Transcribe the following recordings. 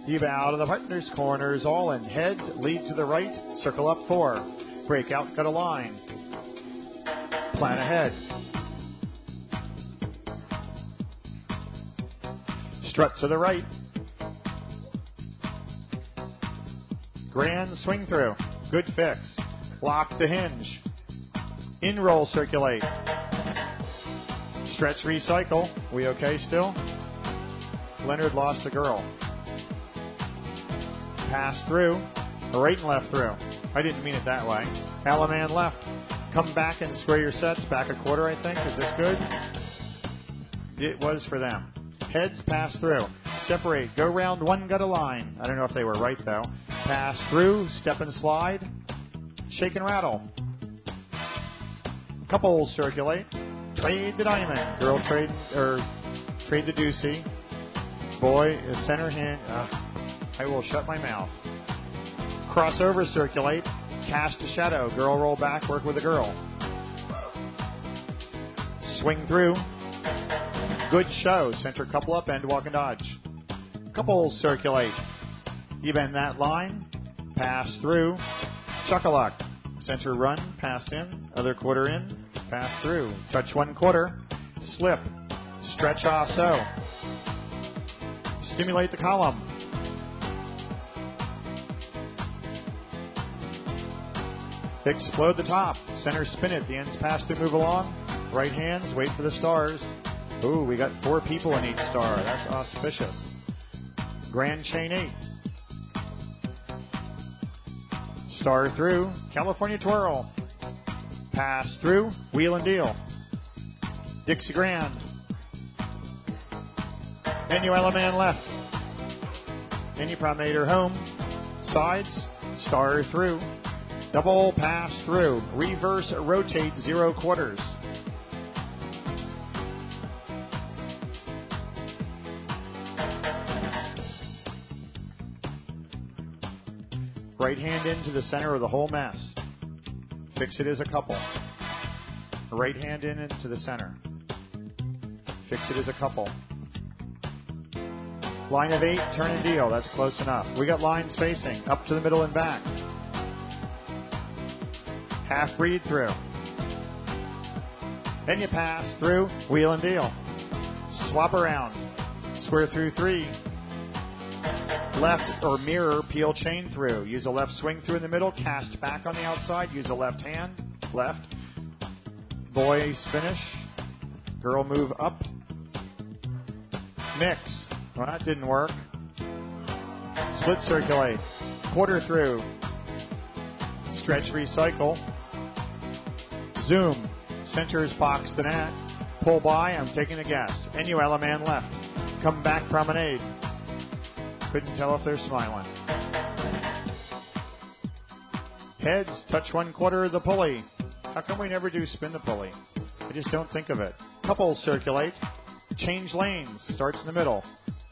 Eva out of the partners, corners all in. Heads lead to the right, circle up 4. Break out, got a line. Plan ahead. Strut to the right. Grand swing through. Good fix. Lock the hinge. In roll, circulate. Stretch, recycle. We okay still? Leonard lost a girl. Pass through. Right and left through. I didn't mean it that way. Alaman left. Come back and square your sets. Back a quarter, I think. Is this good? It was for them. Heads pass through. Separate. Go round 1, got a line. I don't know if they were right, though. Pass through. Step and slide. Shake and rattle. Couples circulate. Trade the diamond. Girl trade the deucey. Boy is center hand. I will shut my mouth. Crossover circulate. Cast a shadow. Girl roll back. Work with the girl. Swing through. Good show. Center couple up. End walk and dodge. Couples circulate. You bend that line. Pass through. Chuck-a-luck. Center run. Pass in. Other quarter in. Pass through. Touch 1 quarter. Slip. Stretch so. Stimulate the column. Explode the top. Center spin it. The ends pass through. Move along. Right hands. Wait for the stars. Ooh, we got 4 people in each star. That's auspicious. Grand chain 8. Star through. California twirl. Pass through. Wheel and deal. Dixie Grand. Manuela man left. Any promenader home. Sides. Star through. Double pass through. Reverse rotate 0 quarters. Right hand into the center of the whole mess. Fix it as a couple. Right hand in into the center. Fix it as a couple. Line of 8, turn and deal. That's close enough. We got lines facing up to the middle and back. Half breed through. Then you pass through, wheel and deal. Swap around. Square through 3. Left or mirror, peel chain through. Use a left swing through in the middle. Cast back on the outside. Use a left hand. Left. Boys finish. Girl move up. Mix. Well, that didn't work. Split circulate. Quarter through. Stretch, recycle. Zoom. Centers box the net. Pull by. I'm taking a guess. Enuela man left. Come back promenade. Couldn't tell if they're smiling. Heads, touch 1 quarter of the pulley. How come we never do spin the pulley? I just don't think of it. Couples circulate. Change lanes. Starts in the middle.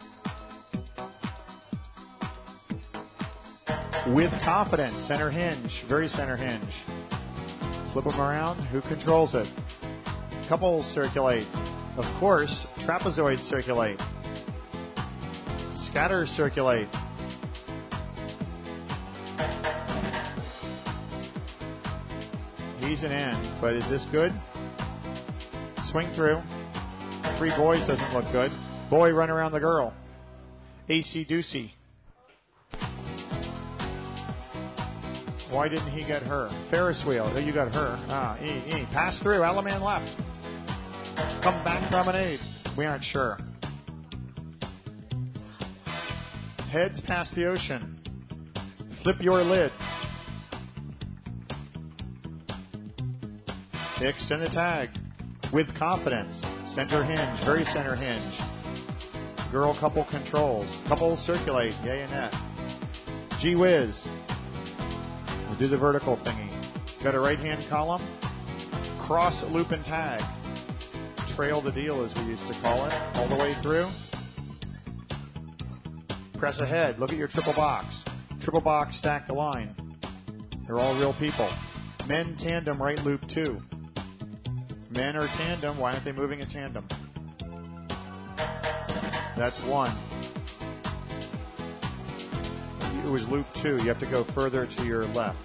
With confidence. Center hinge. Very center hinge. Flip them around. Who controls it? Couples circulate. Of course, trapezoid circulate. Scatter circulate. He's an end, but is this good? Swing through. 3 boys doesn't look good. Boy run around the girl. AC Deucey. Why didn't he get her? Ferris wheel. Oh, you got her. E. Pass through. Alaman left. Come back promenade. We aren't sure. Heads past the ocean. Flip your lid. Extend the tag. With confidence. Center hinge. Very center hinge. Girl couple controls. Couples circulate. Yay and net. Gee whiz. We'll do the vertical thingy. Got a right hand column. Cross loop and tag. Trail the deal as we used to call it. All the way through. Press ahead. Look at your triple box. Triple box, stack the line. They're all real people. Men tandem, right loop 2. Men are tandem. Why aren't they moving in tandem? That's 1. it was loop 2. You have to go further to your left.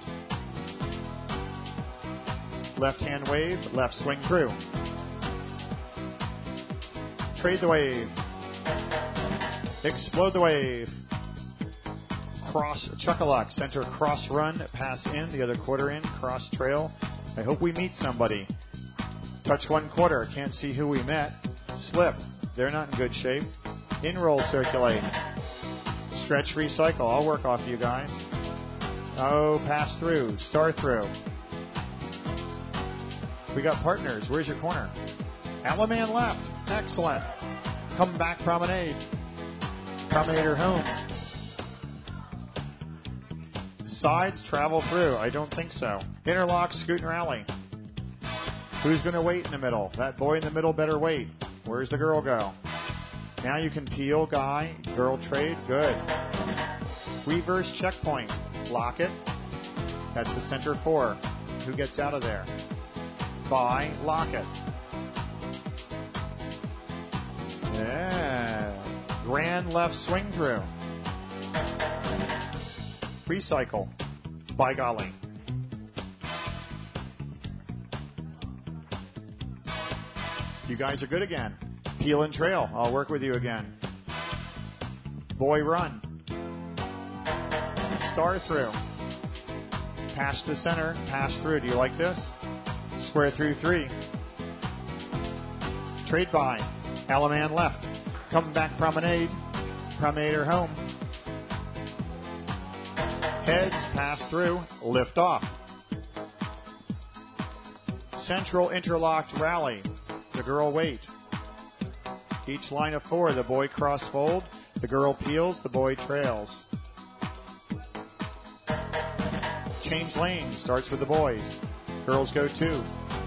Left hand wave, left swing through. Trade the wave. Explode the wave. Cross, chuck-a-luck, center cross run, pass in, the other quarter in, cross trail. I hope we meet somebody. Touch 1/4, can't see who we met. Slip, they're not in good shape. In roll, circulate. Stretch, recycle, I'll work off you guys. Oh, pass through, star through. We got partners, where's your corner? Alaman left, excellent. Come back promenade. Promenader home. Sides, travel through. I don't think so. Interlock, scoot and rally. Who's going to wait in the middle? That boy in the middle better wait. Where's the girl go? Now you can peel, guy, girl trade. Good. Reverse checkpoint. Lock it. That's the center 4. Who gets out of there? Buy, lock it. Yeah. Grand left swing through. Recycle. By golly. You guys are good again. Peel and trail. I'll work with you again. Boy run. Star through. Pass the center. Pass through. Do you like this? Square through 3. Trade by. Alaman left. Come back promenade. Promenader home. Heads, pass through, lift off. Central interlocked rally. The girl wait. Each line of 4, the boy cross fold, the girl peels, the boy trails. Change lanes, starts with the boys. Girls go 2.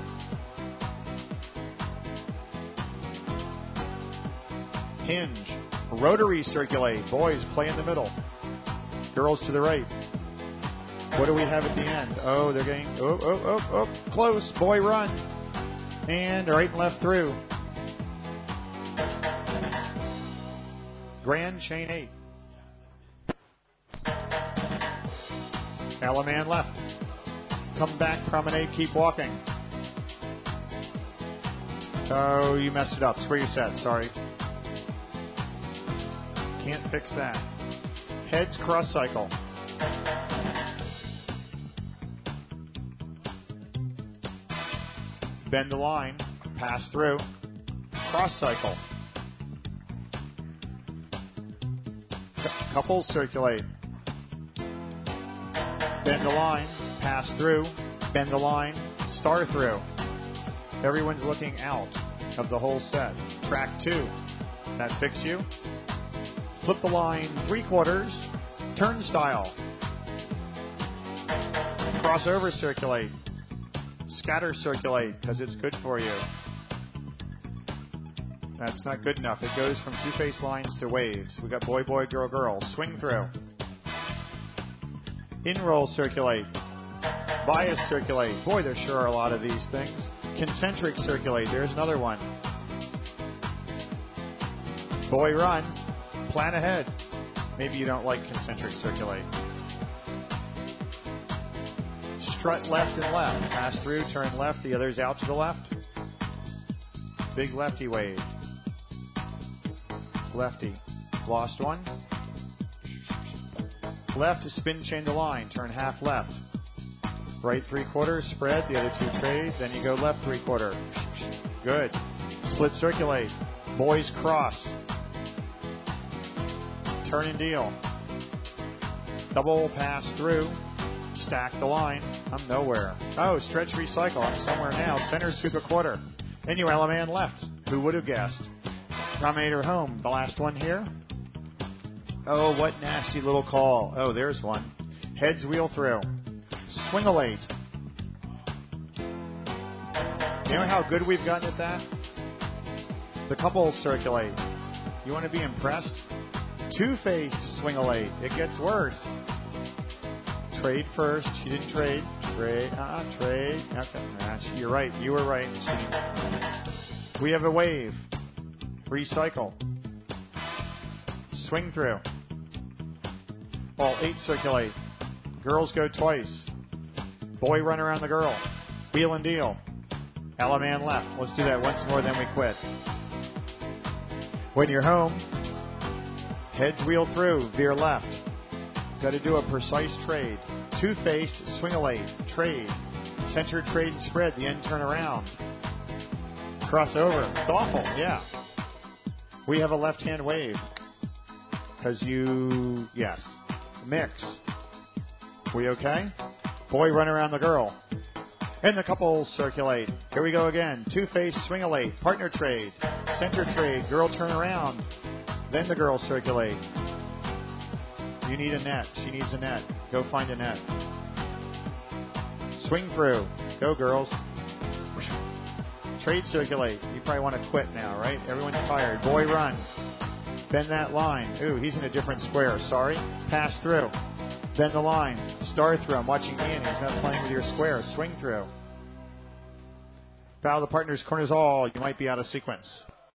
Hinge. Rotary circulate. Boys play in the middle. Girls to the right. What do we have at the end? Oh, they're getting, close. Boy run. And right and left through. Grand chain 8. Alaman left. Come back, promenade, keep walking. Oh, you messed it up. Square your set, sorry. Can't fix that. Heads, cross cycle. Bend the line, pass through, cross cycle. Couples circulate. Bend the line, pass through, bend the line, star through. Everyone's looking out of the whole set. Track 2. That fix you? Flip the line 3/4, turnstile. Crossover circulate. Scatter circulate, because it's good for you. That's not good enough. It goes from 2-face lines to waves. We got boy, boy, girl, girl. Swing through. In roll circulate. Bias circulate. Boy, there sure are a lot of these things. Concentric circulate. There's another one. Boy run. Plan ahead. Maybe you don't like concentric circulate. Strut left and left. Pass through, turn left. The other's out to the left. Big lefty wave. Lefty. Lost one. Left to spin chain the line. Turn half left. Right 3/4, spread. The other 2 trade. Then you go left 3/4. Good. Split circulate. Boys cross. Turn and deal. Double pass through. Stack the line. I'm nowhere. Oh, stretch recycle. I'm somewhere now. Center scoop 1/4. Then you Alaman left. Who would have guessed? Promenader home. The last one here. Oh, what nasty little call. Oh, there's one. Heads wheel through. Swing-a-late. You know how good we've gotten at that? The couples circulate. You want to be impressed? 2-faced swing-a-late. It gets worse. Trade first. She didn't trade. Trade. Trade. Okay. You're right. You were right. We have a wave. Recycle. Swing through. All 8 circulate. Girls go twice. Boy run around the girl. Wheel and deal. Ella man left. Let's do that once more, then we quit. When you're home, heads wheel through, veer left. Got to do a precise trade. Two-faced, swing-a-late, trade. Center trade and spread, the end turn around. Crossover. It's awful, yeah. We have a left-hand wave. Because yes. Mix. We okay? Boy run around the girl. And the couples circulate. Here we go again. Two-faced, swing-a-late, partner trade. Center trade, girl turn around. Then the girls circulate. You need a net. She needs a net. Go find a net. Swing through. Go, girls. Trade circulate. You probably want to quit now, right? Everyone's tired. Boy run. Bend that line. Ooh, he's in a different square. Sorry. Pass through. Bend the line. Star through. I'm watching Ian. He's not playing with your square. Swing through. Bow the partner's corners all. You might be out of sequence.